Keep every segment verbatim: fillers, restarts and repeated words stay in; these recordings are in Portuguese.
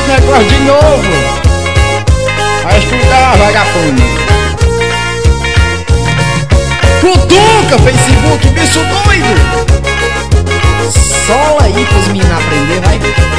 esse negócio de novo. Vai estudar, vagabundo. Cutuca, Facebook, bicho doido. Sola aí pros meninos aprender, vai.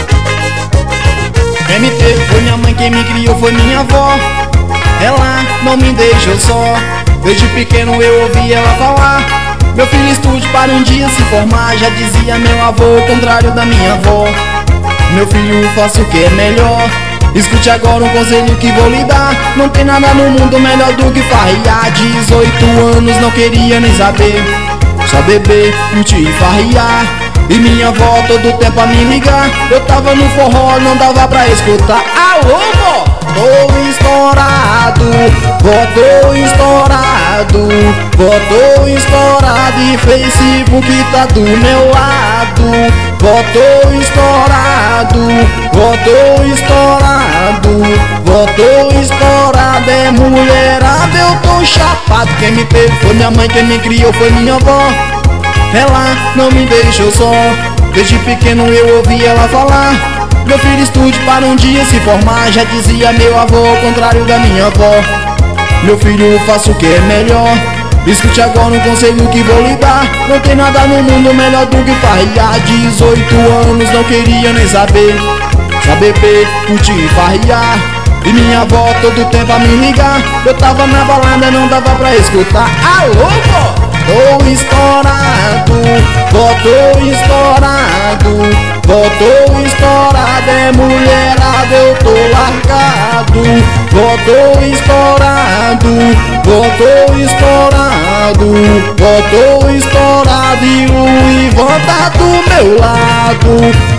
Quem me teve foi minha mãe, quem me criou foi minha avó. Ela não me deixou só. Desde pequeno eu ouvi ela falar: meu filho estude para um dia se formar. Já dizia meu avô, ao contrário da minha avó: meu filho, faça o que é melhor. Escute agora um conselho que vou lhe dar. Não tem nada no mundo melhor do que farriar. Dezoito anos não queria nem saber, só beber, curtir e farriar. E minha avó todo tempo a me ligar. Eu tava no forró, não dava pra escutar. Alô, vó, tô estourado, vó, tô estourado, vó, tô estourado. E Facebook tá do meu lado. Vó, tô estourado, vó, tô estourado, vó, tô estourado. É mulherada, eu tô chapado. Quem me teve foi minha mãe, quem me criou foi minha avó. Ela não me deixou só. Desde pequeno eu ouvi ela falar: meu filho estude para um dia se formar. Já dizia meu avô, ao contrário da minha avó: meu filho, faça o que é melhor. Escute agora um conselho que vou lhe dar. Não tem nada no mundo melhor do que farriar. Dezoito anos não queria nem saber, só beber, curtir e farriar. E minha avó todo tempo a me ligar. Eu tava na balada, não dava pra escutar. Alô, vó, tô estourado, vó, tô estourado, vó, tô estourado. É mulherada, eu tô largado. Vó, tô estourado, vó, tô estourado, vó, tô estourado. E o Ivan tá do meu lado.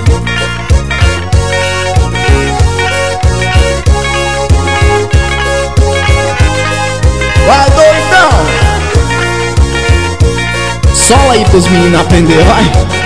Vai, doidão! Sola aí pros meninos aprender, vai!